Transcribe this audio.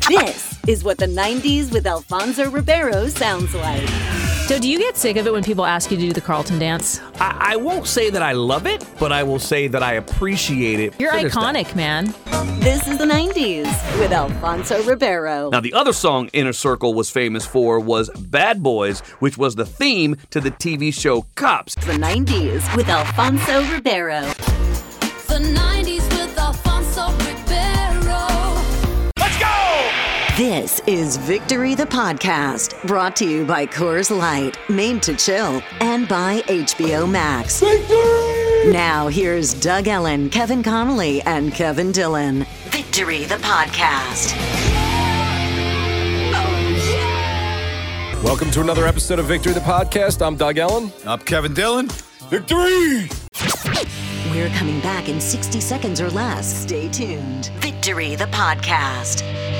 This is what the 90s with Alfonso Ribeiro sounds like. So do you get sick of it when people ask you to do the Carlton dance? I won't say that I love it, but I will say that I appreciate it. You're iconic, man. This is the 90s with Alfonso Ribeiro. Now, the other song Inner Circle was famous for was Bad Boys, which was the theme to the TV show Cops. The 90s with Alfonso Ribeiro. The 90s with Alfonso Ribeiro. Let's go! This is Victory the Podcast, brought to you by Coors Light, made to chill, and by HBO Max. Victory! Now, here's Doug Ellen, Kevin Connolly, and Kevin Dillon. Victory the Podcast. Welcome to another episode of Victory the Podcast. I'm Doug Ellen. I'm Kevin Dillon. Victory! We're coming back in 60 seconds or less. Stay tuned. Victory the Podcast.